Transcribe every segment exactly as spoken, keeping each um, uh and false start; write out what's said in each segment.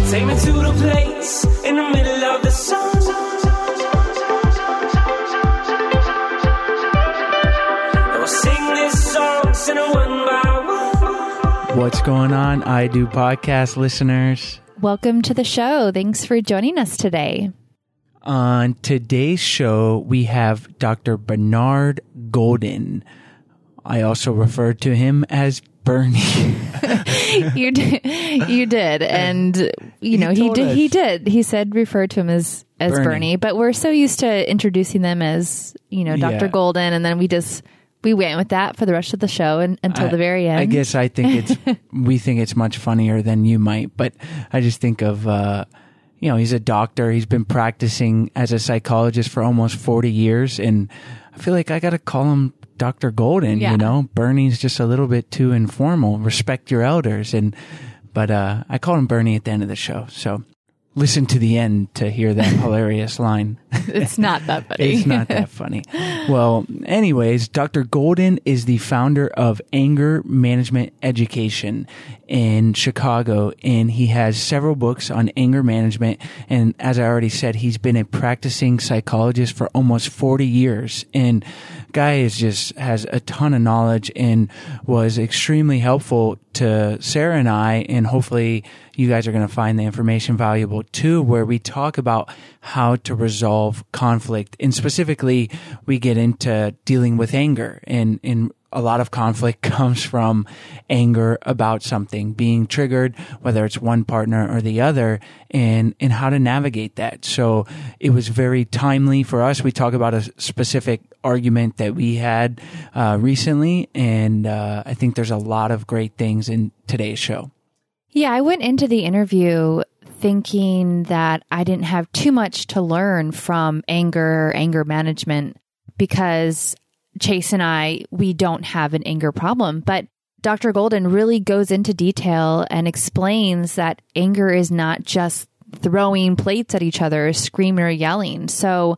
Take me to the place in the middle of the sun. And we'll sing this song, sing it one by one. What's going on, I Do Podcast listeners? Welcome to the show. Thanks for joining us today. On today's show, we have Doctor Bernard Golden. I also refer to him as Bernie. you did, you did, and you know he, he did. Us. He did. He said refer to him as as Bernie. Bernie, but we're so used to introducing them as you know Doctor Yeah. Golden, and then we just we went with that for the rest of the show and, until I, the very end. I guess I think it's we think it's much funnier than you might, but I just think of uh, you know he's a doctor. He's been practicing as a psychologist for almost forty years, and I feel like I got to call him Doctor Golden, yeah. you know, Bernie's just a little bit too informal. Respect your elders. And, but, uh, I call him Bernie at the end of the show. So listen to the end to hear that hilarious line. It's not that funny. It's not that funny. Well, anyways, Doctor Golden is the founder of Anger Management Education in Chicago, and he has several books on anger management. And as I already said, he's been a practicing psychologist for almost forty years. And guy is just has a ton of knowledge and was extremely helpful to Sarah and I, and hopefully you guys are going to find the information valuable too, where we talk about how to resolve conflict. And specifically, we get into dealing with anger, and, and a lot of conflict comes from anger about something being triggered, whether it's one partner or the other, and, and how to navigate that. So it was very timely for us. We talk about a specific argument that we had uh, recently, and uh, I think there's a lot of great things in today's show. Yeah, I went into the interview thinking that I didn't have too much to learn from anger, anger management, because Chase and I, we don't have an anger problem. But Doctor Golden really goes into detail and explains that anger is not just throwing plates at each other, screaming or yelling. So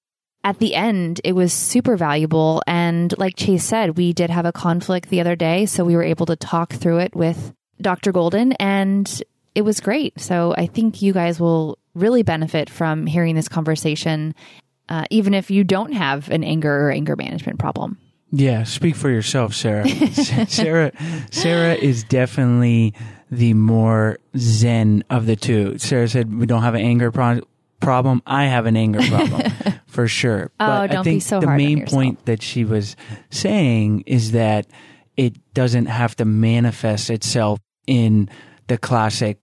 at the end, it was super valuable. And like Chase said, we did have a conflict the other day, so we were able to talk through it with Doctor Golden, and it was great. So I think you guys will really benefit from hearing this conversation, uh, even if you don't have an anger or anger management problem. Yeah, speak for yourself, Sarah. Sarah, Sarah is definitely the more zen of the two. Sarah said we don't have an anger pro- problem. I have an anger problem for sure. Oh, but don't I think be so the hard on main yourself. point that she was saying is that it doesn't have to manifest itself in the classic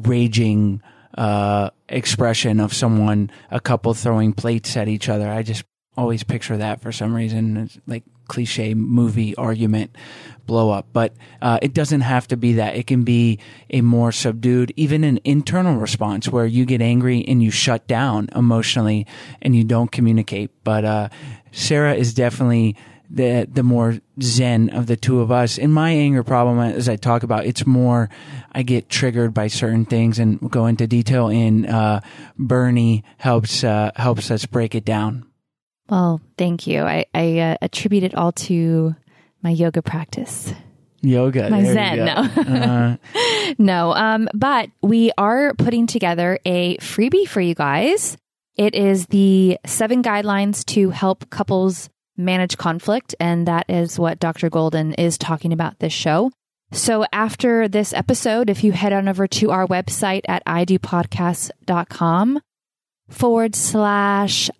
raging uh, expression of someone, a couple throwing plates at each other. I just always picture that for some reason. It's like cliche movie argument blow up. But uh, it doesn't have to be that. It can be a more subdued, even an internal response where you get angry and you shut down emotionally and you don't communicate. But uh, Sarah is definitely the the more zen of the two of us. In my anger problem, as I talk about, it's more I get triggered by certain things, and we'll go into detail. And uh, Bernie helps uh, helps us break it down. Well, thank you. I, I uh, attribute it all to my yoga practice. Yoga, my there zen. You go. No, uh, no. Um, but we are putting together a freebie for you guys. It is the seven guidelines to help couples manage conflict, and that is what Doctor Golden is talking about this show. So after this episode, if you head on over to our website at idopodcast.com forward slash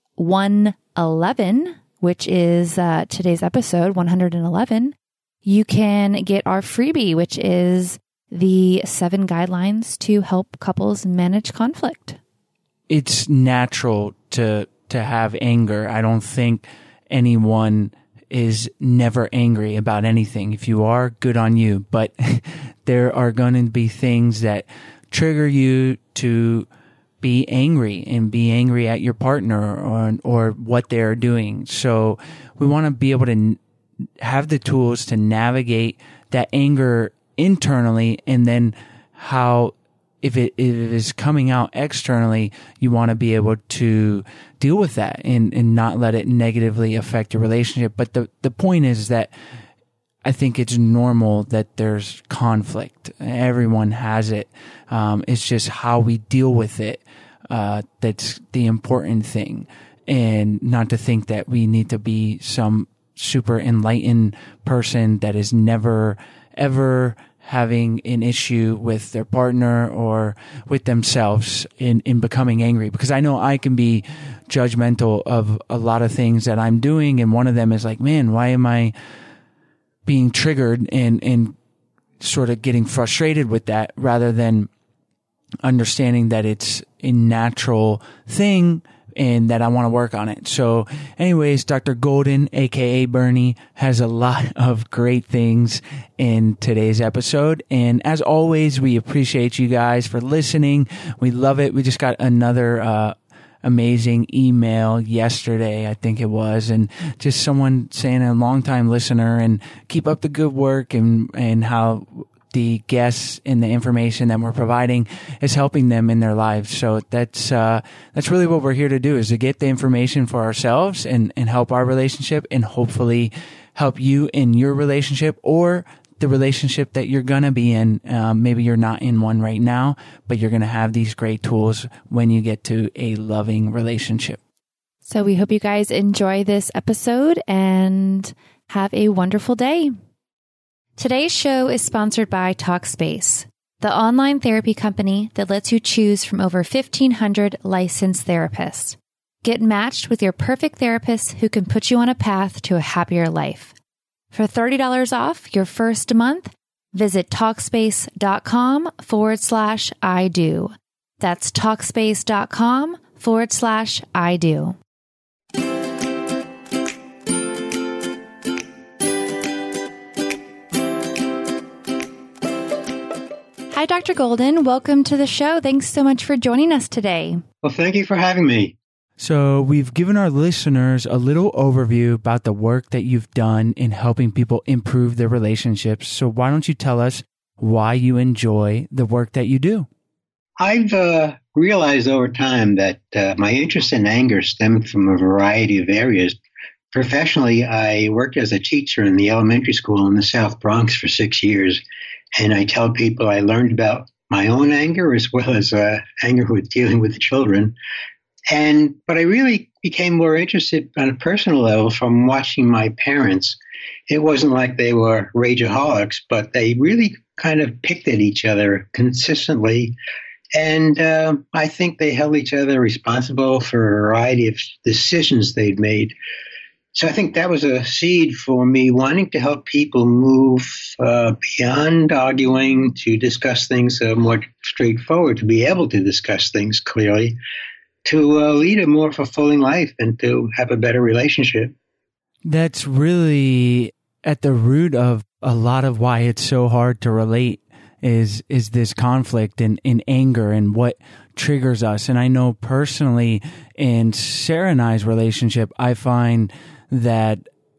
111, which is uh, today's episode, one hundred eleven, you can get our freebie, which is the seven guidelines to help couples manage conflict. It's natural to to have anger. I don't think anyone is never angry about anything. If you are, good on you. But there are going to be things that trigger you to be angry and be angry at your partner or or what they're doing. So we want to be able to n- have the tools to navigate that anger internally, and then how if it, if it is coming out externally, you want to be able to deal with that and, and not let it negatively affect your relationship. But the, the point is that I think it's normal that there's conflict. Everyone has it. Um, it's just how we deal with it. Uh, that's the important thing. And not to think that we need to be some super enlightened person that is never, ever having an issue with their partner or with themselves in, in becoming angry. Because I know I can be judgmental of a lot of things that I'm doing. And one of them is like, man, why am I being triggered and, and sort of getting frustrated with that, rather than understanding that it's a natural thing and that I want to work on it. So anyways, Doctor Golden, aka Bernie, has a lot of great things in today's episode. And as always, we appreciate you guys for listening. We love it. We just got another, uh, amazing email yesterday, I think it was, and just someone saying a long-time listener and keep up the good work, and, and how the guests and the information that we're providing is helping them in their lives. So that's, uh, that's really what we're here to do, is to get the information for ourselves and, and help our relationship, and hopefully help you in your relationship, or the relationship that you're going to be in. Um, maybe you're not in one right now, but you're going to have these great tools when you get to a loving relationship. So we hope you guys enjoy this episode and have a wonderful day. Today's show is sponsored by Talkspace, the online therapy company that lets you choose from over fifteen hundred licensed therapists. Get matched with your perfect therapist who can put you on a path to a happier life. For thirty dollars off your first month, visit Talkspace.com forward slash I do. That's Talkspace.com forward slash I do. Hi, Doctor Golden. Welcome to the show. Thanks so much for joining us today. Well, thank you for having me. So we've given our listeners a little overview about the work that you've done in helping people improve their relationships. So why don't you tell us why you enjoy the work that you do? I've uh, realized over time that uh, my interest in anger stemmed from a variety of areas. Professionally, I worked as a teacher in the elementary school in the South Bronx for six years. And I tell people I learned about my own anger as well as uh, anger with dealing with the children. And but I really became more interested on a personal level from watching my parents. It wasn't like they were rageaholics, but they really kind of picked at each other consistently. And uh, I think they held each other responsible for a variety of decisions they'd made. So I think that was a seed for me wanting to help people move uh, beyond arguing to discuss things uh, more straightforward, to be able to discuss things clearly, to uh, lead a more fulfilling life and to have a better relationship. That's really at the root of a lot of why it's so hard to relate is is this conflict and, and anger and what triggers us. And I know personally in Sarah and I's relationship, I find that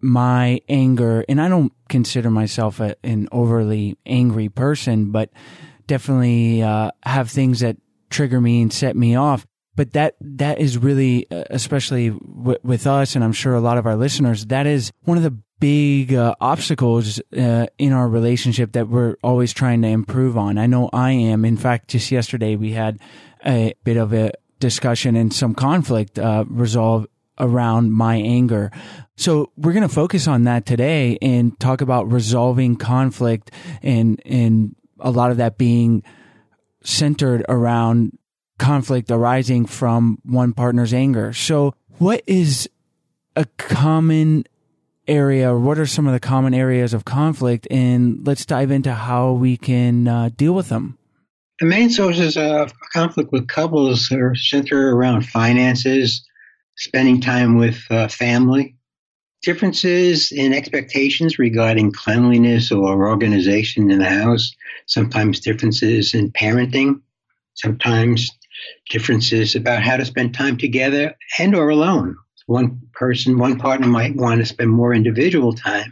my anger, and I don't consider myself a, an overly angry person, but definitely uh, have things that trigger me and set me off. But that that is really, uh, especially w- with us, and I'm sure a lot of our listeners, that is one of the big uh, obstacles uh, in our relationship that we're always trying to improve on. I know I am. In fact, just yesterday we had a bit of a discussion and some conflict uh, resolve around my anger. So we're going to focus on that today and talk about resolving conflict, and and a lot of that being centered around conflict arising from one partner's anger. So what is a common area, or what are some of the common areas of conflict? And let's dive into how we can uh, deal with them. The main sources of conflict with couples are centered around finances, spending time with uh, family, differences in expectations regarding cleanliness or organization in the house, sometimes differences in parenting, sometimes differences about how to spend time together and or alone. One person, one partner might want to spend more individual time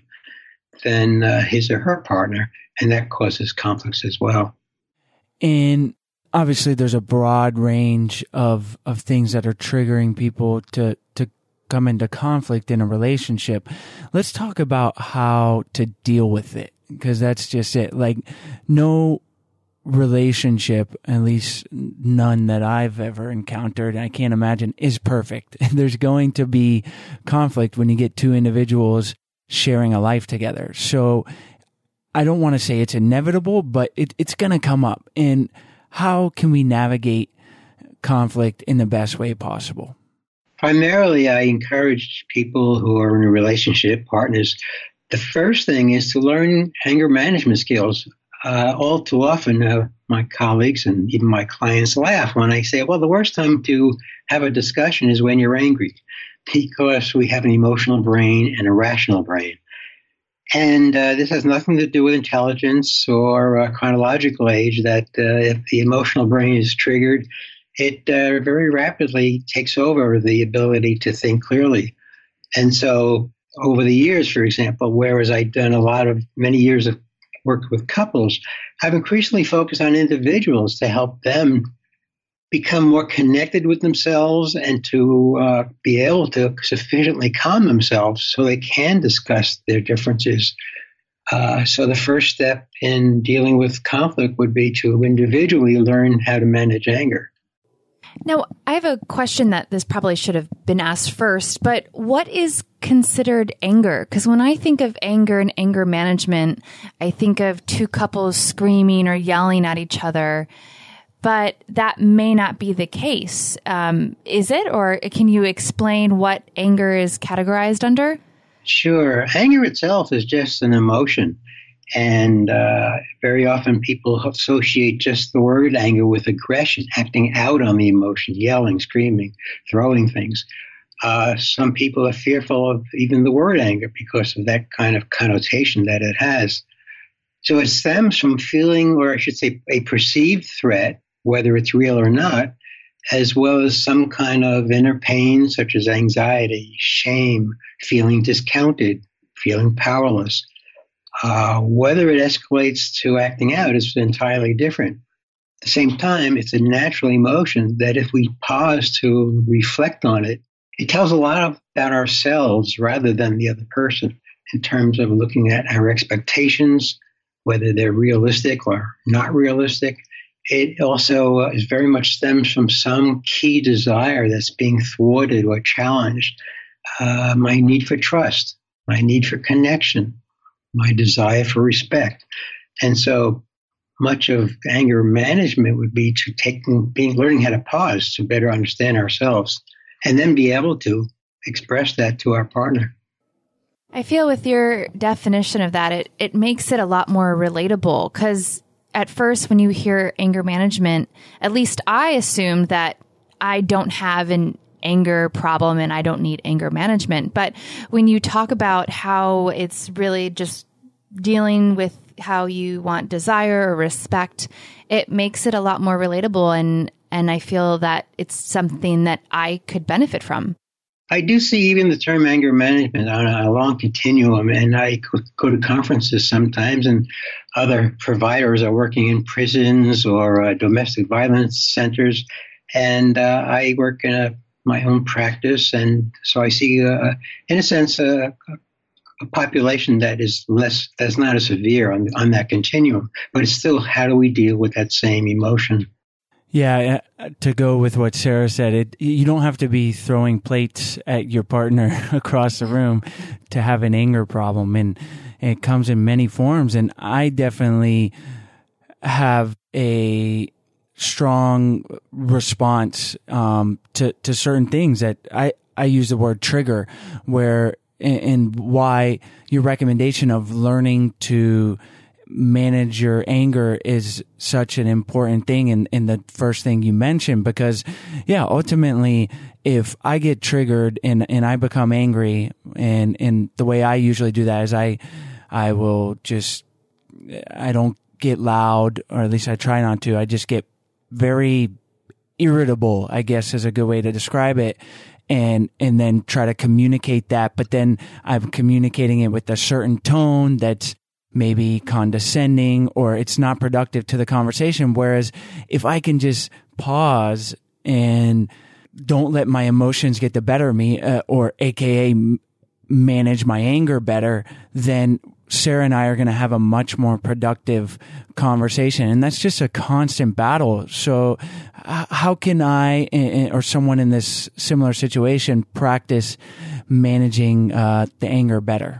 than uh, his or her partner, and that causes conflicts as well. And obviously there's a broad range of, of things that are triggering people to, to come into conflict in a relationship, let's talk about how to deal with it, because that's just it. Like, no relationship, at least none that I've ever encountered, I can't imagine, is perfect. There's going to be conflict when you get two individuals sharing a life together. So I don't want to say it's inevitable, but it, it's going to come up. And how can we navigate conflict in the best way possible? Primarily, I encourage people who are in a relationship, partners, the first thing is to learn anger management skills. Uh, all too often, uh, my colleagues and even my clients laugh when I say, well, the worst time to have a discussion is when you're angry, because we have an emotional brain and a rational brain. And uh, this has nothing to do with intelligence or uh, chronological age, that uh, if the emotional brain is triggered, it uh, very rapidly takes over the ability to think clearly. And so over the years, for example, whereas I've done a lot of many years of work with couples, I've increasingly focused on individuals to help them become more connected with themselves and to uh, be able to sufficiently calm themselves so they can discuss their differences. Uh, so the first step in dealing with conflict would be to individually learn how to manage anger. Now, I have a question that this probably should have been asked first, but what is considered anger? Because when I think of anger and anger management, I think of two couples screaming or yelling at each other, but that may not be the case. Um, is it? Or can you explain what anger is categorized under? Sure. Anger itself is just an emotion. And uh, very often people associate just the word anger with aggression, acting out on the emotion, yelling, screaming, throwing things. Uh, some people are fearful of even the word anger because of that kind of connotation that it has. So it stems from feeling, or I should say, a perceived threat, whether it's real or not, as well as some kind of inner pain, such as anxiety, shame, feeling discounted, feeling powerless. Uh, whether it escalates to acting out is entirely different. At the same time, it's a natural emotion that if we pause to reflect on it, it tells a lot about ourselves rather than the other person in terms of looking at our expectations, whether they're realistic or not realistic. It also uh, is very much stems from some key desire that's being thwarted or challenged. Uh, my need for trust, my need for connection, my desire for respect. And so much of anger management would be to taking, being, learning how to pause to better understand ourselves and then be able to express that to our partner. I feel with your definition of that, it, it makes it a lot more relatable, because at first when you hear anger management, at least I assumed that I don't have an anger problem and I don't need anger management. But when you talk about how it's really just dealing with how you want desire or respect, it makes it a lot more relatable. And, and I feel that it's something that I could benefit from. I do see even the term anger management on a long continuum, and I go to conferences sometimes, and other providers are working in prisons or uh, domestic violence centers, and uh, I work in a, my own practice, and so I see, uh, in a sense, uh, a population that is less, that's not as severe on on that continuum, but it's still, how do we deal with that same emotion? Yeah, to go with what Sarah said, it you don't have to be throwing plates at your partner across the room to have an anger problem, and it comes in many forms. And I definitely have a strong response um, to to certain things that I I use the word trigger, where and why your recommendation of learning to manage your anger is such an important thing in, in the first thing you mentioned, because yeah, ultimately, if I get triggered and, and I become angry, and, and the way I usually do that is I, I will just, I don't get loud, or at least I try not to. I just get very irritable, I guess is a good way to describe it. And, and then try to communicate that, but then I'm communicating it with a certain tone that's maybe condescending, or it's not productive to the conversation. Whereas if I can just pause and don't let my emotions get the better of me, uh, or A K A m- manage my anger better, then Sarah and I are going to have a much more productive conversation. And that's just a constant battle. So uh, how can I, or someone in this similar situation, practice managing uh, the anger better?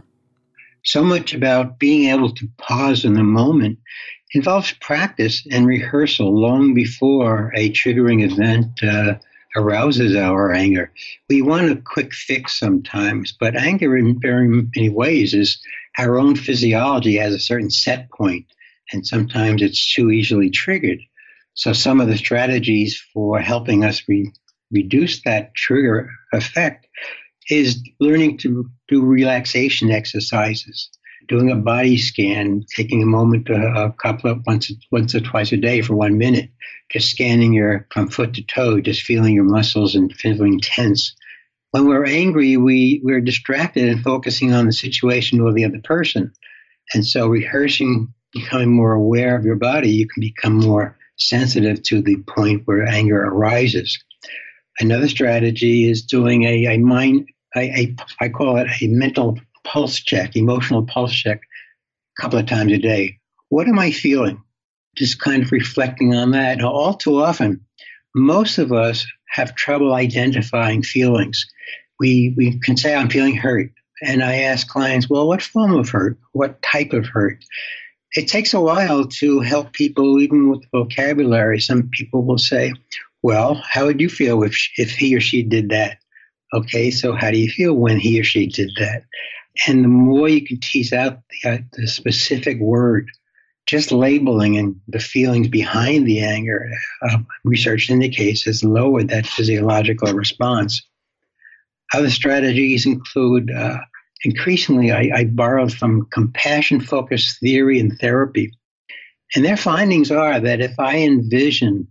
So much about being able to pause in the moment involves practice and rehearsal long before a triggering event uh, arouses our anger. We want a quick fix sometimes, but anger in very many ways is our own physiology has a certain set point, and sometimes it's too easily triggered. So some of the strategies for helping us re- reduce that trigger effect is learning to do relaxation exercises, doing a body scan, taking a moment, to, a couple of once, once or twice a day for one minute, just scanning your from foot to toe, just feeling your muscles and feeling tense. When we're angry, we, we're distracted and focusing on the situation or the other person. And so rehearsing, becoming more aware of your body, you can become more sensitive to the point where anger arises. Another strategy is doing a, a mind, a, a, I call it a mental pulse check, emotional pulse check, a couple of times a day. What am I feeling? Just kind of reflecting on that. Now, all too often, most of us have trouble identifying feelings. We we can say, I'm feeling hurt. And I ask clients, well, what form of hurt? What type of hurt? It takes a while to help people, even with vocabulary. Some people will say, well, how would you feel if if he or she did that? Okay, so how do you feel when he or she did that? And the more you can tease out the, uh, the specific word, just labeling and the feelings behind the anger, uh, research indicates has lowered that physiological response. Other strategies include, uh, increasingly, I, I borrowed from compassion-focused theory and therapy. And their findings are that if I envision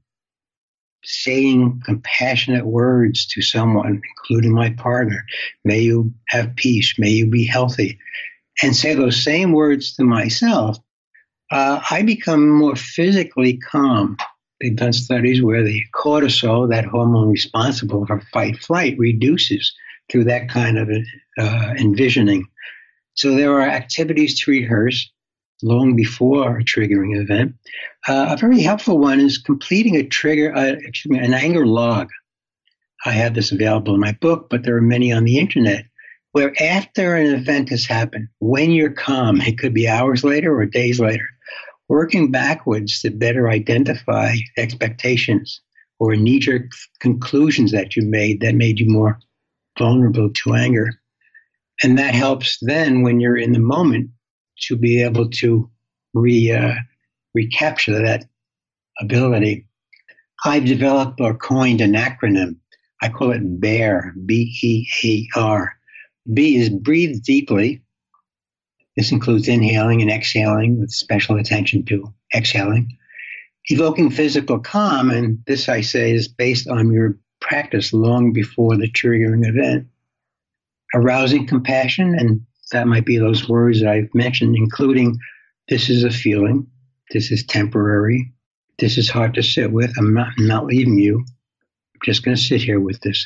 saying compassionate words to someone, including my partner, may you have peace, may you be healthy, and say those same words to myself, uh, I become more physically calm. They've done studies where the cortisol, that hormone responsible for fight-flight, reduces through that kind of uh, envisioning. So there are activities to rehearse long before a triggering event. Uh, a very helpful one is completing a trigger, uh, excuse me, an anger log. I have this available in my book, but there are many on the internet, where after an event has happened, when you're calm, it could be hours later or days later, working backwards to better identify expectations or knee-jerk conclusions that you made that made you more vulnerable to anger. And that helps then when you're in the moment to be able to re, uh, recapture that ability. I've developed or coined an acronym. I call it BEAR, B E A R. B is breathe deeply. This includes inhaling and exhaling with special attention to exhaling. Evoking physical calm, and this I say is based on your practice long before the triggering event. Arousing compassion, and that might be those words that I've mentioned, including this is a feeling, this is temporary, this is hard to sit with, I'm not, I'm not leaving you, I'm just going to sit here with this.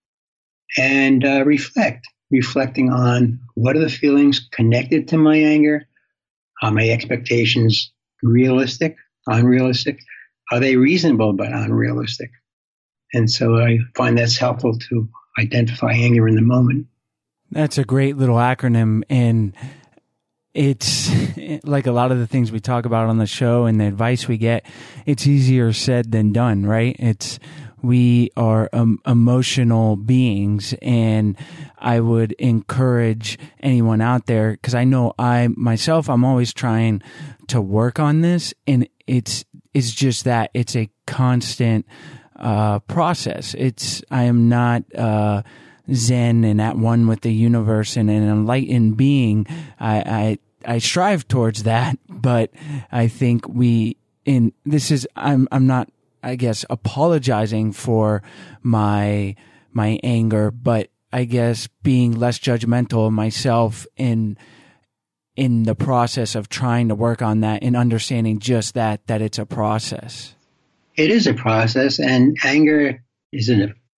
And uh, reflect, reflecting on what are the feelings connected to my anger, are my expectations realistic, unrealistic, are they reasonable but unrealistic? And so I find that's helpful to identify anger in the moment. That's a great little acronym, and it's like a lot of the things we talk about on the show and the advice we get, it's easier said than done, right? It's, we are um, emotional beings, and I would encourage anyone out there, because I know I myself, I'm always trying to work on this, and it's, it's just that it's a constant uh, process. It's, I am not, uh, Zen and at one with the universe and an enlightened being. I, I, I strive towards that, but I think we, in this is, I'm, I'm not, I guess, apologizing for my, my anger, but I guess being less judgmental of myself in, in the process of trying to work on that and understanding just that, that it's a process. It is a process, and anger is an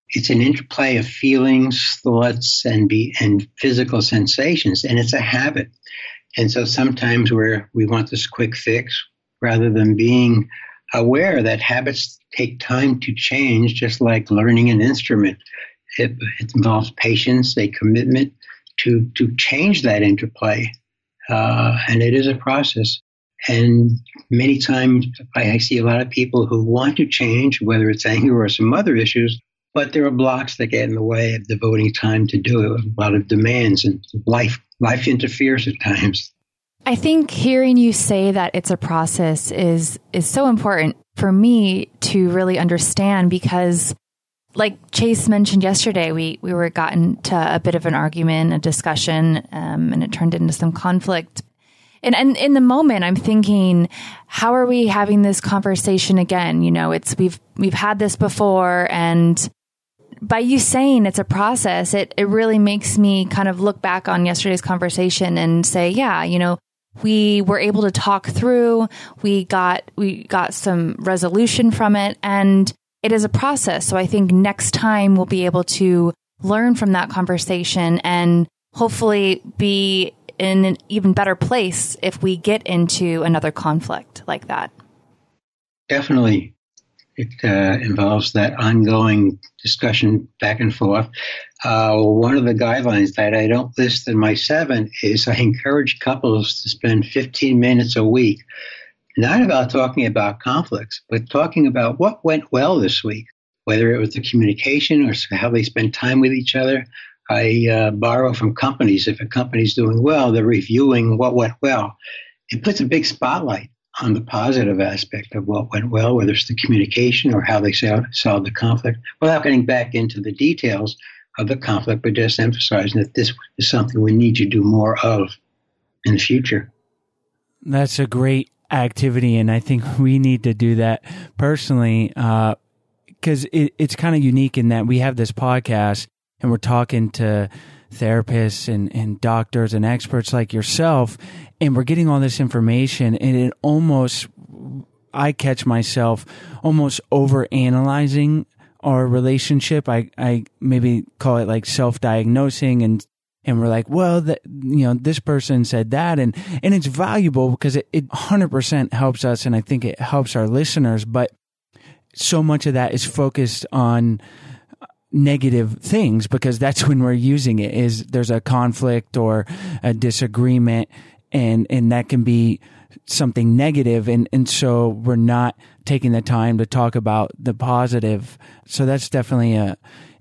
it's an interplay of feelings, thoughts, and be and physical sensations, and it's a habit. And so sometimes where we want this quick fix, rather than being aware that habits take time to change, just like learning an instrument. It, it involves patience, a commitment to to change that interplay, uh, and it is a process. And many times I, I see a lot of people who want to change, whether it's anger or some other issues, but there are blocks that get in the way of devoting time to do it. A lot of demands, and life life interferes at times. I think hearing you say that it's a process is is so important for me to really understand, because like Chase mentioned yesterday, we, we were gotten to a bit of an argument, a discussion, um, and it turned into some conflict. And, and in the moment, I'm thinking, how are we having this conversation again? You know, it's we've we've had this before, and by you saying it's a process, it it really makes me kind of look back on yesterday's conversation and say, yeah, you know, we were able to talk through, we got we got some resolution from it, and it is a process. So I think next time we'll be able to learn from that conversation and hopefully be in an even better place if we get into another conflict like that. Definitely. It uh, involves that ongoing discussion back and forth. Uh, one of the guidelines that I don't list in my seven is I encourage couples to spend fifteen minutes a week, not about talking about conflicts, but talking about what went well this week, whether it was the communication or how they spend time with each other. I uh, borrow from companies. If a company's doing well, they're reviewing what went well. It puts a big spotlight on the positive aspect of what went well, whether it's the communication or how they solved the conflict, without getting back into the details of the conflict, but just emphasizing that this is something we need to do more of in the future. That's a great activity, and I think we need to do that personally, because uh, it, it's kind of unique in that we have this podcast and we're talking to therapists and, and doctors and experts like yourself, and we're getting all this information, and it almost, I catch myself almost over analyzing our relationship. I, I maybe call it like self-diagnosing, and and we're like, well, that, you know, this person said that, and and it's valuable because it, it one hundred percent helps us, and I think it helps our listeners, but so much of that is focused on negative things, because that's when we're using it, is there's a conflict or a disagreement, and and that can be something negative, and and so we're not taking the time to talk about the positive. So that's definitely a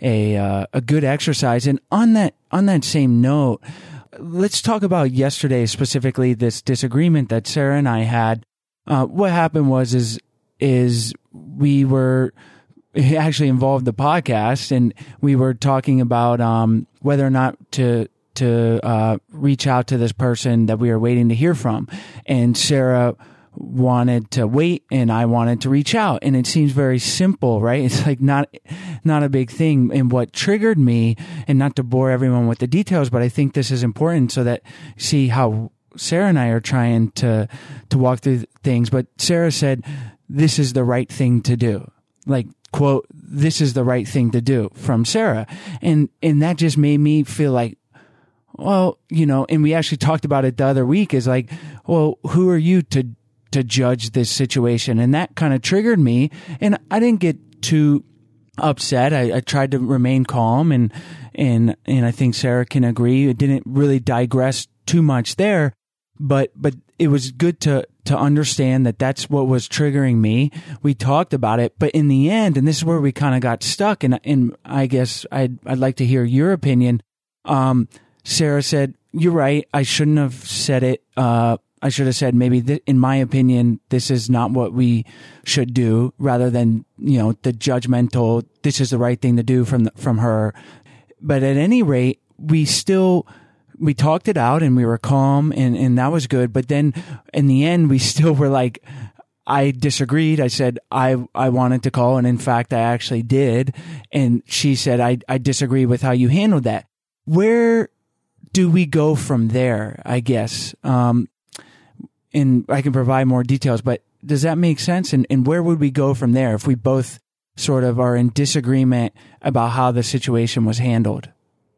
a uh, a good exercise. And on that on that same note, let's talk about yesterday, specifically this disagreement that Sarah and I had. Uh, what happened was is is we were it actually involved the podcast, and we were talking about um, whether or not to to uh, reach out to this person that we were waiting to hear from. And Sarah wanted to wait, and I wanted to reach out. And it seems very simple, right? It's like not not a big thing. And what triggered me, and not to bore everyone with the details, but I think this is important so that see how Sarah and I are trying to to walk through things. But Sarah said, this is the right thing to do. Like, quote, this is the right thing to do, from Sarah. And and that just made me feel like, well, you know, and we actually talked about it the other week, is like, well, who are you to to judge this situation? And that kind of triggered me, and I didn't get too upset. I, I tried to remain calm, and and and I think Sarah can agree. It didn't really digress too much there, but but it was good to to understand that that's what was triggering me. We talked about it, but in the end, and this is where we kind of got stuck, and and I guess I'd I'd like to hear your opinion. Um, Sarah said, "You're right. I shouldn't have said it. Uh, I should have said maybe, th- in my opinion, this is not what we should do," rather than, you know, the judgmental, this is the right thing to do from the, from her. But at any rate, we still, we talked it out, and we were calm, and, and that was good. But then in the end, we still were like, I disagreed. I said, I, I wanted to call. And in fact, I actually did. And she said, I, I disagree with how you handled that. Where do we go from there? I guess, um, and I can provide more details, but does that make sense? And, and where would we go from there if we both sort of are in disagreement about how the situation was handled?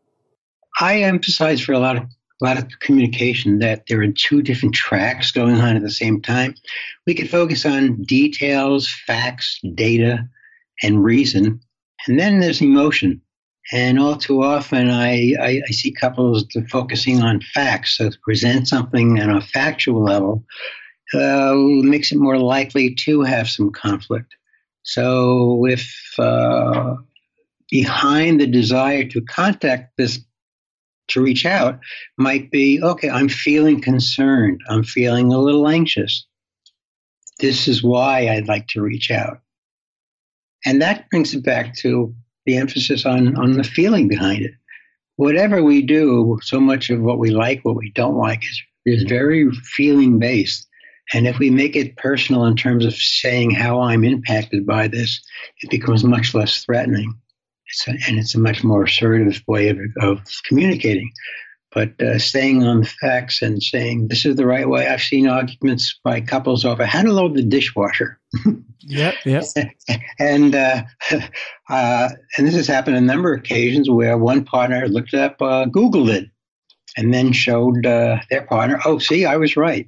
I emphasize for a lot of a lot of communication that there are two different tracks going on at the same time. We could focus on details, facts, data, and reason, and then there's emotion. And all too often, I, I, I see couples focusing on facts. So to present something on a factual level uh, makes it more likely to have some conflict. So if uh, behind the desire to contact this, to reach out, might be, okay, I'm feeling concerned. I'm feeling a little anxious. This is why I'd like to reach out. And that brings it back to the emphasis on, on the feeling behind it. Whatever we do, so much of what we like, what we don't like is, is very feeling based. And if we make it personal in terms of saying how I'm impacted by this, it becomes much less threatening. It's a, and it's a much more assertive way of, of communicating. But uh, staying on the facts and saying this is the right way. I've seen arguments by couples over how to load the dishwasher. Yep, yep. and uh, uh, and this has happened a number of occasions where one partner looked up, uh, Googled it, and then showed uh, their partner, oh, see, I was right.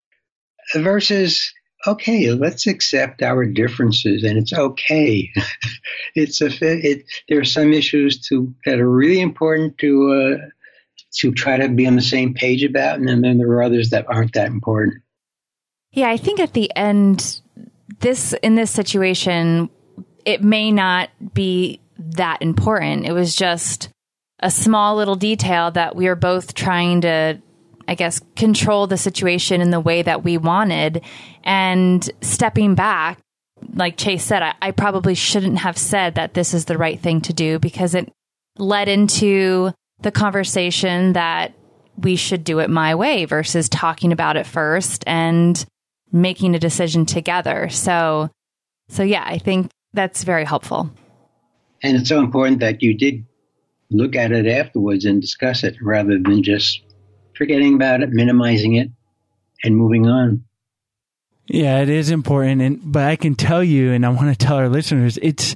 Versus, okay, let's accept our differences, and it's okay. it's a it. There are some issues to that are really important to uh, to try to be on the same page about, and then there are others that aren't that important. Yeah, I think at the end, this in this situation, it may not be that important. It was just a small little detail that we are both trying to, I guess, control the situation in the way that we wanted. And stepping back, like Chase said, I, I probably shouldn't have said that this is the right thing to do, because it led into the conversation that we should do it my way versus talking about it first and making a decision together. So, so yeah, I think that's very helpful. And it's so important that you did look at it afterwards and discuss it rather than just forgetting about it, minimizing it, and moving on. Yeah, it is important. And but I can tell you, and I want to tell our listeners, it's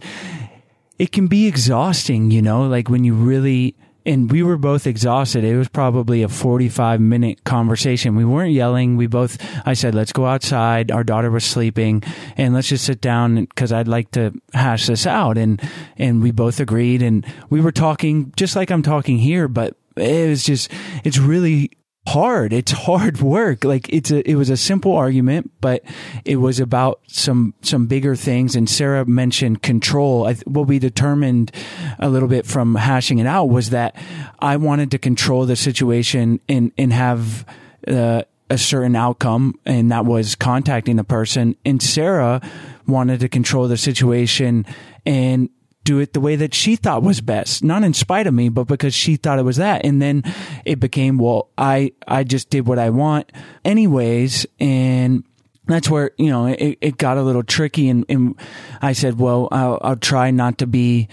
it can be exhausting, you know, like when you really, and we were both exhausted. It was probably a forty-five minute conversation. We weren't yelling. We both, I said, let's go outside. Our daughter was sleeping, and let's just sit down because I'd like to hash this out. And, and we both agreed, and we were talking just like I'm talking here, but it was just, it's really hard. It's hard work. Like it's a, it was a simple argument, but it was about some, some bigger things. And Sarah mentioned control. I, what we determined a little bit from hashing it out was that I wanted to control the situation and, and have, uh, a certain outcome, and that was contacting the person. And Sarah wanted to control the situation and do it the way that she thought was best, not in spite of me, but because she thought it was that. And then it became, well, I, I just did what I want anyways. And that's where, you know, it, it got a little tricky. And, and I said, well, I'll, I'll try not to be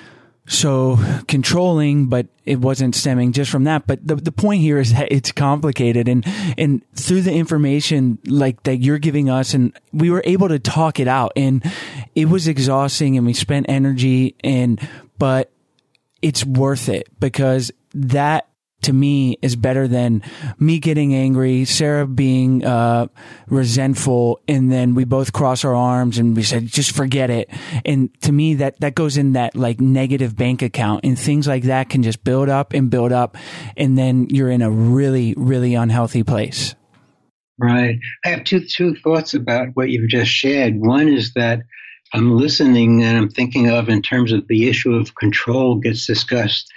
so controlling, but it wasn't stemming just from that. But the the point here is that it's complicated, and and through the information like that you're giving us, and we were able to talk it out, and it was exhausting, and we spent energy, and but it's worth it, because that to me is better than me getting angry, Sarah being uh resentful, and then we both cross our arms and we said, just forget it. And to me, that that goes in that like negative bank account, and things like that can just build up and build up, and then you're in a really, really unhealthy place. Right. I have two two thoughts about what you've just shared. One is that I'm listening and I'm thinking of, in terms of the issue of control gets discussed,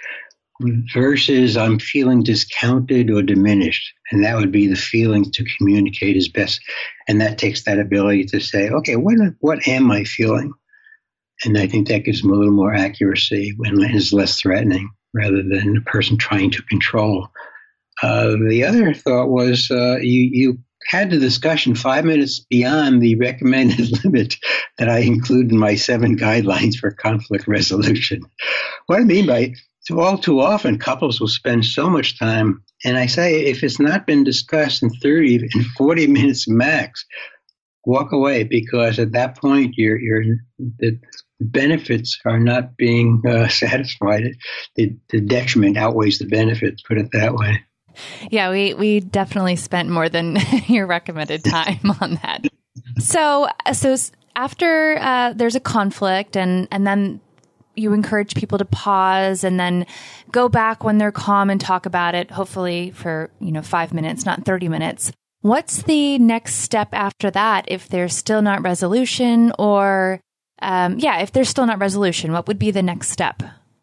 versus I'm feeling discounted or diminished. And that would be the feeling to communicate is best. And that takes that ability to say, okay, what, what am I feeling? And I think that gives them a little more accuracy when it is less threatening rather than a person trying to control. Uh, the other thought was uh, you, you had the discussion five minutes beyond the recommended limit that I include in my seven guidelines for conflict resolution. What I mean by So all too often, couples will spend so much time, and I say if it's not been discussed in thirty and forty minutes max, walk away, because at that point, you're, you're, the benefits are not being uh, satisfied. The, the detriment outweighs the benefits, put it that way. Yeah, we, we definitely spent more than your recommended time on that. So, so after uh, there's a conflict, and, and then you encourage people to pause and then go back when they're calm and talk about it, hopefully for, you know, five minutes, not thirty minutes. What's the next step after that? If there's still not resolution, or, um, yeah, if there's still not resolution, what would be the next step?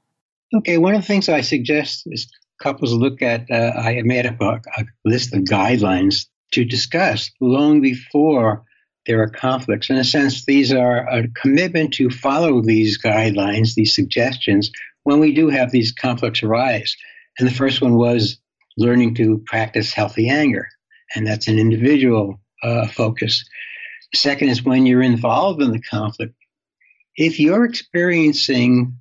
Okay, one of the things I suggest is couples look at, uh, I made up a, a list of guidelines to discuss long before there are conflicts. In a sense, these are a commitment to follow these guidelines, these suggestions, when we do have these conflicts arise. And the first one was learning to practice healthy anger. And that's an individual uh, focus. The second is when you're involved in the conflict. If you're experiencing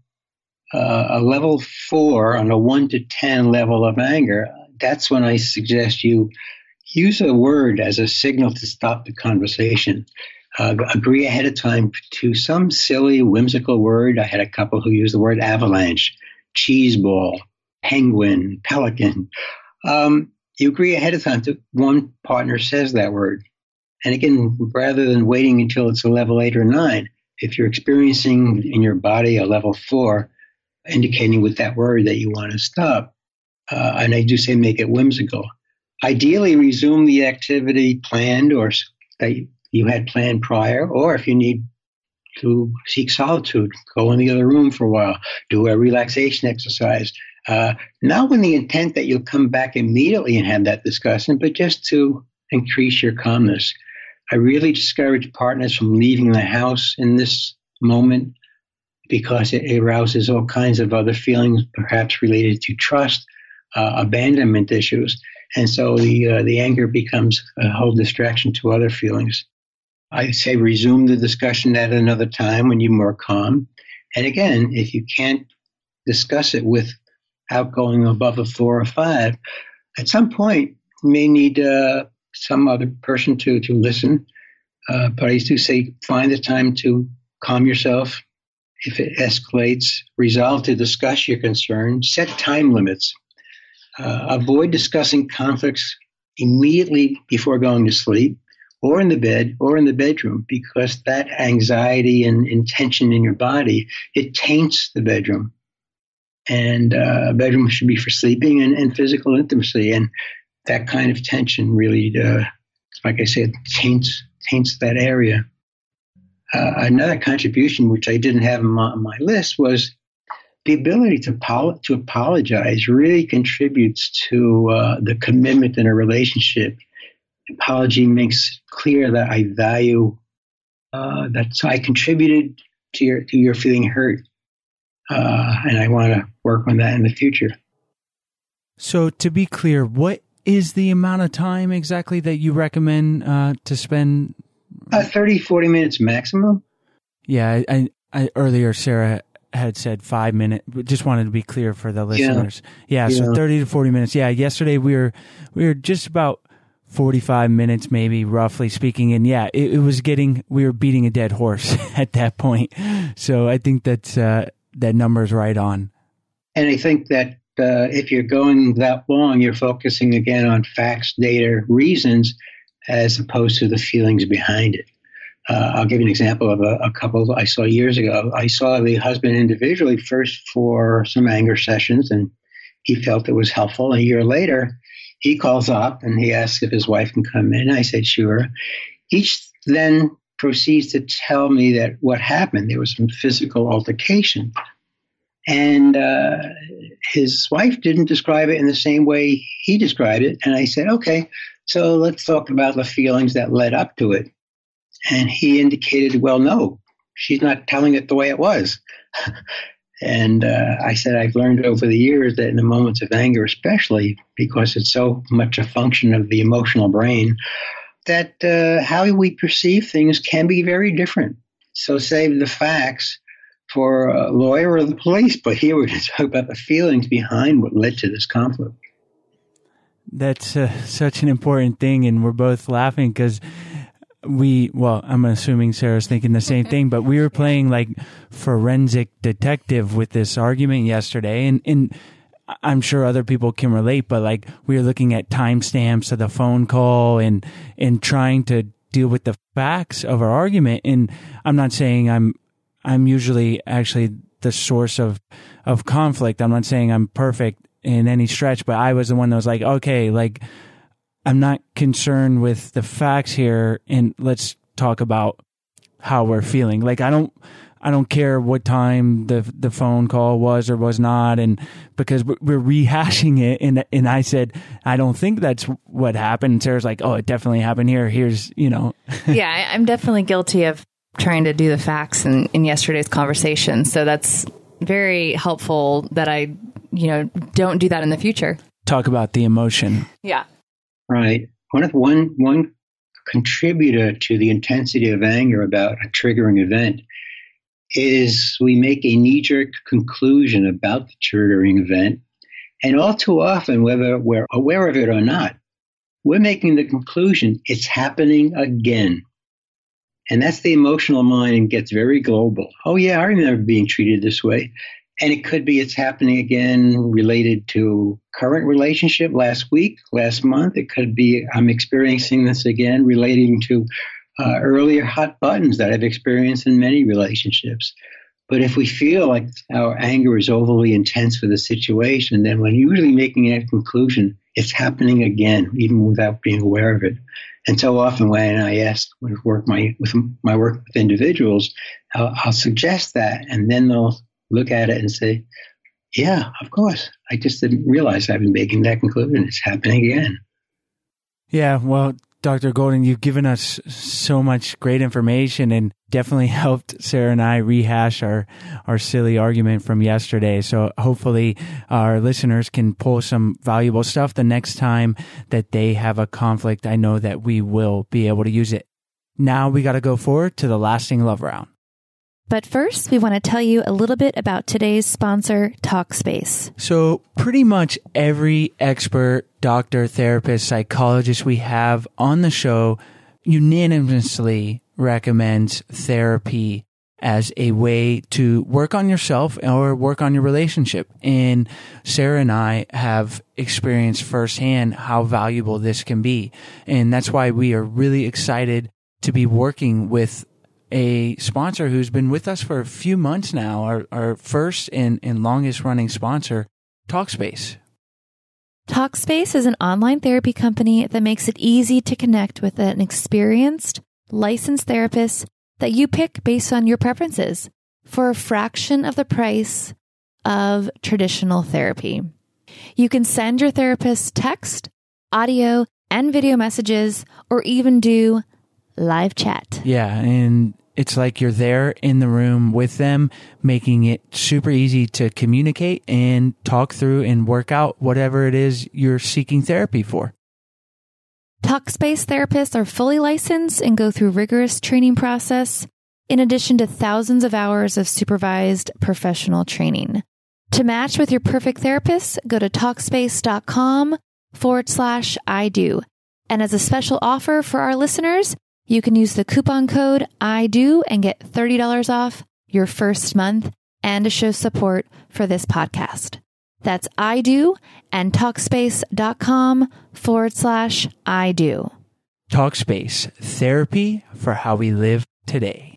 uh, a level four on a one to ten level of anger, that's when I suggest you use a word as a signal to stop the conversation. Uh, agree ahead of time to some silly, whimsical word. I had a couple who used the word avalanche, cheese ball, penguin, pelican. Um, you agree ahead of time to one partner says that word. And again, rather than waiting until it's a level eight or nine, if you're experiencing in your body a level four, indicating with that word that you want to stop, uh, and I do say make it whimsical. Ideally, resume the activity planned or that you had planned prior, or if you need to seek solitude, go in the other room for a while, do a relaxation exercise. Uh, not with the intent that you'll come back immediately and have that discussion, but just to increase your calmness. I really discourage partners from leaving the house in this moment because it arouses all kinds of other feelings, perhaps related to trust, uh, abandonment issues. And so the uh, the anger becomes a whole distraction to other feelings. I say resume the discussion at another time when you're more calm. And again, if you can't discuss it without going above a four or five, at some point you may need uh, some other person to, to listen. Uh, but I used to say find the time to calm yourself. If it escalates, resolve to discuss your concern, set time limits. Uh, avoid discussing conflicts immediately before going to sleep or in the bed or in the bedroom, because that anxiety and, and tension in your body, it taints the bedroom. And uh, a bedroom should be for sleeping and, and physical intimacy. And that kind of tension really, uh, like I said, taints, taints that area. Uh, another contribution, which I didn't have on my, on my list, was the ability to, pol- to apologize really contributes to uh, the commitment in a relationship. Apology makes clear that I value uh, that I contributed to your to your feeling hurt, uh, and I want to work on that in the future. So, to be clear, what is the amount of time exactly that you recommend uh, to spend? Uh, thirty, forty minutes maximum. Yeah, I, I earlier Sarah had said five minutes. Just wanted to be clear for the listeners. Yeah, yeah, so yeah. thirty to forty minutes. Yeah, yesterday we were we were just about forty-five minutes, maybe, roughly speaking. And yeah, it, it was getting, we were beating a dead horse at that point. So I think that's, uh, that number is right on. And I think that uh, if you're going that long, you're focusing again on facts, data, reasons, as opposed to the feelings behind it. Uh, I'll give you an example of a, a couple I saw years ago. I saw the husband individually first for some anger sessions, and he felt it was helpful. A year later, he calls up and he asks if his wife can come in. I said, sure. Each then proceeds to tell me that what happened, there was some physical altercation. And uh, his wife didn't describe it in the same way he described it. And I said, okay, so let's talk about the feelings that led up to it. And he indicated, well, no, she's not telling it the way it was. And uh, I said, I've learned over the years that in the moments of anger, especially because it's so much a function of the emotional brain, that uh, how we perceive things can be very different. So save the facts for a lawyer or the police, but here we're going to talk about the feelings behind what led to this conflict. That's uh, such an important thing, and we're both laughing because we, well, I'm assuming Sarah's thinking the same thing, but we were playing like forensic detective with this argument yesterday. And, and I'm sure other people can relate, but like we were looking at timestamps of the phone call and, and trying to deal with the facts of our argument. And I'm not saying I'm, I'm usually actually the source of, of conflict. I'm not saying I'm perfect in any stretch, but I was the one that was like, okay, like, I'm not concerned with the facts here, and let's talk about how we're feeling. Like, I don't, I don't care what time the the phone call was or was not, and because we're rehashing it, and and I said I don't think that's what happened. And Sarah's like, oh, it definitely happened here. Here's, you know. Yeah, I, I'm definitely guilty of trying to do the facts in, in yesterday's conversation. So that's very helpful that I, you know, don't do that in the future. Talk about the emotion. Yeah. Right. One of one one contributor to the intensity of anger about a triggering event is we make a knee-jerk conclusion about the triggering event, and all too often, whether we're aware of it or not, we're making the conclusion it's happening again. And that's the emotional mind, and gets very global. Oh yeah, I remember being treated this way. And it could be it's happening again related to current relationship last week, last month. It could be I'm experiencing this again relating to uh, earlier hot buttons that I've experienced in many relationships. But if we feel like our anger is overly intense for the situation, then we're usually making a conclusion it's happening again, even without being aware of it. And so often when I ask with work my with my work with individuals, I'll, I'll suggest that, and then they'll look at it and say, yeah, of course. I just didn't realize I've been making that conclusion. It's happening again. Yeah, well, Doctor Golden, you've given us so much great information and definitely helped Sarah and I rehash our, our silly argument from yesterday. So hopefully our listeners can pull some valuable stuff the next time that they have a conflict. I know that we will be able to use it. Now we got to go forward to the lasting love round. But first, we want to tell you a little bit about today's sponsor, Talkspace. So pretty much every expert, doctor, therapist, psychologist we have on the show unanimously recommends therapy as a way to work on yourself or work on your relationship. And Sarah and I have experienced firsthand how valuable this can be. And that's why we are really excited to be working with a sponsor who's been with us for a few months now, our, our first and, and longest running sponsor, Talkspace. Talkspace is an online therapy company that makes it easy to connect with an experienced, licensed therapist that you pick based on your preferences for a fraction of the price of traditional therapy. You can send your therapist text, audio, and video messages, or even do live chat. Yeah, and it's like you're there in the room with them, making it super easy to communicate and talk through and work out whatever it is you're seeking therapy for. Talkspace therapists are fully licensed and go through rigorous training process, in addition to thousands of hours of supervised professional training. To match with your perfect therapist, go to Talkspace.com forward slash I do. And as a special offer for our listeners, you can use the coupon code I do and get thirty dollars off your first month and to show support for this podcast. That's I do and Talkspace.com forward slash I do. Talkspace, therapy for how we live today.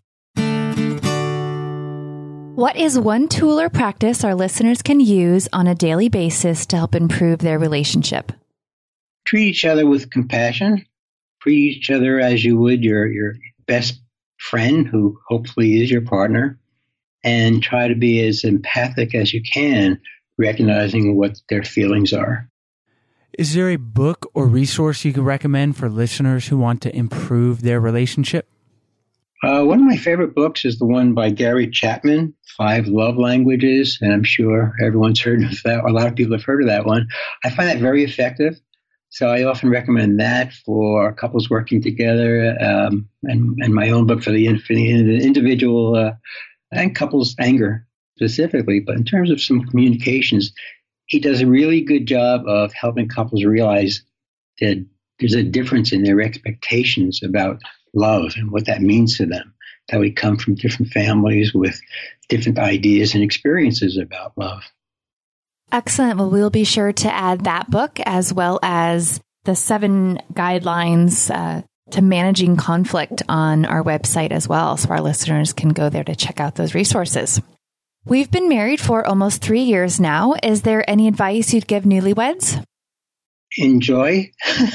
What is one tool or practice our listeners can use on a daily basis to help improve their relationship? Treat each other with compassion. Treat each other as you would your, your best friend, who hopefully is your partner, and try to be as empathic as you can, recognizing what their feelings are. Is there a book or resource you could recommend for listeners who want to improve their relationship? Uh, one of my favorite books is the one by Gary Chapman, Five Love Languages, and I'm sure everyone's heard of that. A lot of people have heard of that one. I find that very effective. So I often recommend that for couples working together, um, and, and my own book for the, for the individual uh, and couples anger specifically. But in terms of some communications, he does a really good job of helping couples realize that there's a difference in their expectations about love and what that means to them. That we come from different families with different ideas and experiences about love. Excellent. Well, we'll be sure to add that book as well as the seven guidelines uh, to managing conflict on our website as well, so our listeners can go there to check out those resources. We've been married for almost three years now. Is there any advice you'd give newlyweds? Enjoy.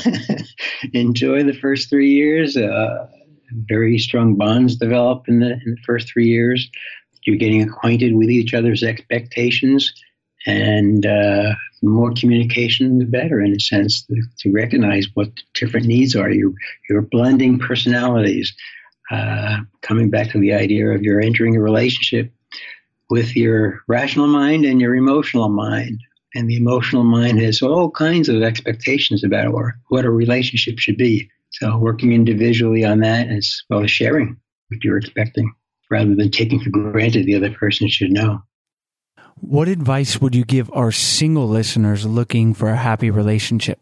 Enjoy the first three years. Uh, very strong bonds develop in the, in the first three years. You're getting acquainted with each other's expectations, and uh, the more communication, the better, in a sense, to, to recognize what different needs are. You're, you're blending personalities. Uh, coming back to the idea of you're entering a relationship with your rational mind and your emotional mind. And the emotional mind has all kinds of expectations about what a relationship should be. So working individually on that as well as sharing what you're expecting, rather than taking for granted the other person should know. What advice would you give our single listeners looking for a happy relationship?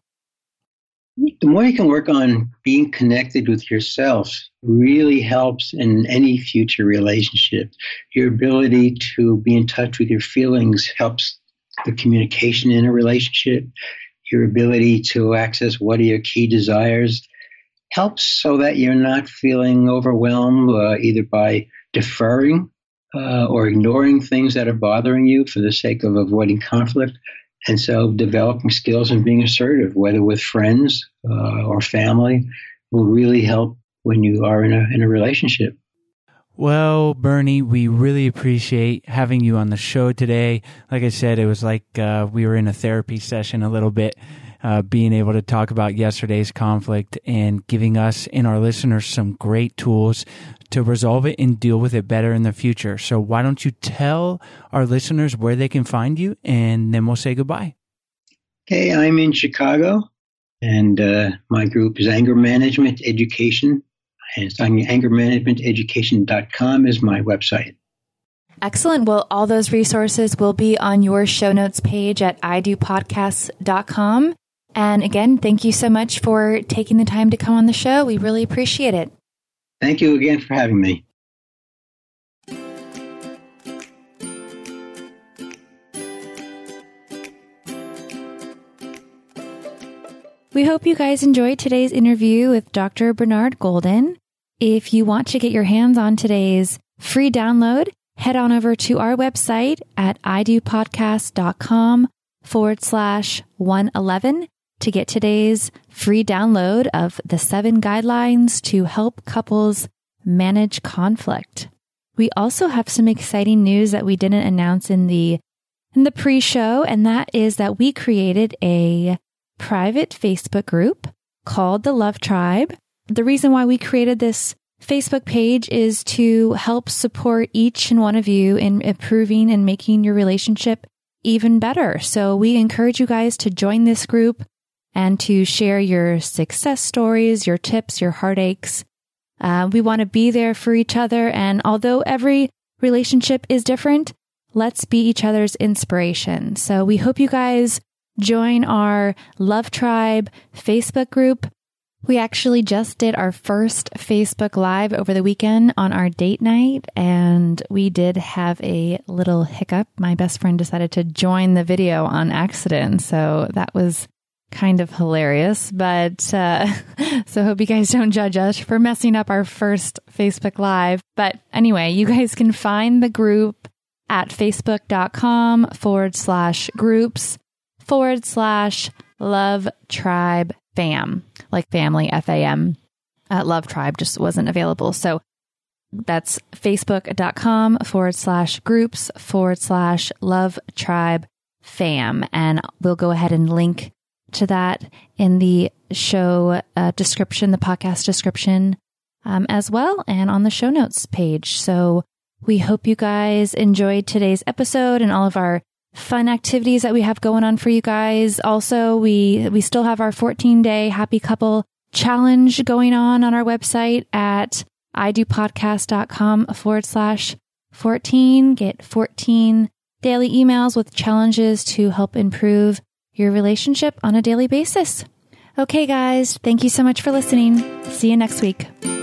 The more you can work on being connected with yourself really helps in any future relationship. Your ability to be in touch with your feelings helps the communication in a relationship. Your ability to access what are your key desires helps so that you're not feeling overwhelmed uh, either by deferring uh, or ignoring things that are bothering you for the sake of avoiding conflict. And so developing skills and being assertive, whether with friends uh, or family, will really help when you are in a in a relationship. Well, Bernie, we really appreciate having you on the show today. Like I said, it was like uh, we were in a therapy session a little bit, uh, being able to talk about yesterday's conflict and giving us and our listeners some great tools to resolve it and deal with it better in the future. So why don't you tell our listeners where they can find you, and then we'll say goodbye. Okay, I'm in Chicago, and uh, my group is Anger Management Education. And it's on anger management education dot com is my website. Excellent. Well, all those resources will be on your show notes page at i do podcasts dot com. And again, thank you so much for taking the time to come on the show. We really appreciate it. Thank you again for having me. We hope you guys enjoyed today's interview with Doctor Bernard Golden. If you want to get your hands on today's free download, head on over to our website at i do podcast dot com forward slash one eleven to get today's free download of the seven guidelines to help couples manage conflict. We also have some exciting news that we didn't announce in the in the pre-show, and that is that we created a private Facebook group called the Love Tribe. The reason why we created this Facebook page is to help support each and one of you in improving and making your relationship even better. So we encourage you guys to join this group and to share your success stories, your tips, your heartaches. Uh, we want to be there for each other. And although every relationship is different, let's be each other's inspiration. So we hope you guys join our Love Tribe Facebook group. We actually just did our first Facebook Live over the weekend on our date night, and we did have a little hiccup. My best friend decided to join the video on accident, so that was kind of hilarious. But uh, so hope you guys don't judge us for messing up our first Facebook Live. But anyway, you guys can find the group at facebook.com forward slash groups forward slash Love Tribe Fam, like family, F A M. Uh, Love Tribe just wasn't available. So that's facebook.com forward slash groups forward slash Love Tribe Fam. And we'll go ahead and link to that in the show uh, description, the podcast description um, as well, and on the show notes page. So we hope you guys enjoyed today's episode and all of our fun activities that we have going on for you guys. Also, we we still have our fourteen day happy couple challenge going on on our website at i do podcast dot com forward slash 14. Get fourteen daily emails with challenges to help improve your relationship on a daily basis. Okay, guys, thank you so much for listening. See you next week.